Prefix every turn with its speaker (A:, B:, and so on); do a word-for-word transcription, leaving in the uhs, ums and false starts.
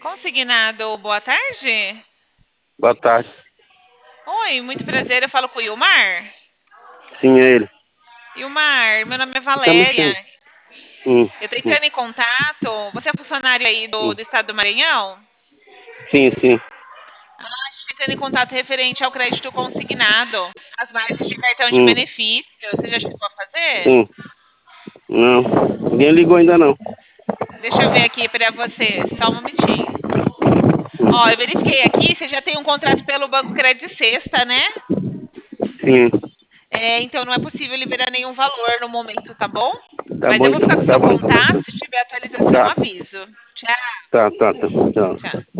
A: Consignado, boa tarde.
B: Boa tarde.
A: Oi, muito prazer, eu falo com o Ilmar.
B: Sim, é ele.
A: Ilmar, meu nome é
B: Você tá
A: Valéria.
B: mexendo? Hum,
A: Eu tô
B: hum,
A: entrando em contato. Você é funcionário aí do,
B: hum.
A: do estado do Maranhão?
B: Sim, sim.
A: A gente tá entrando em contato referente ao crédito consignado, as margens de cartão de
B: Hum,
A: benefício. Você já chegou a fazer?
B: sim. Não. Ninguém ligou ainda não.
A: Deixa eu ver aqui pra você, só um momentinho. Ó, eu verifiquei aqui, você já tem um contrato pelo Banco Credit Sexta, né?
B: Sim.
A: É, então não é possível liberar nenhum valor no momento, tá bom?
B: Tá
A: Mas
B: bom
A: eu vou ficar
B: então.
A: com o
B: Tá
A: seu
B: bom.
A: contato, se tiver atualização, eu
B: Tá.
A: aviso. Tchau,
B: Tá, tá, tá. Tchau.
A: tchau.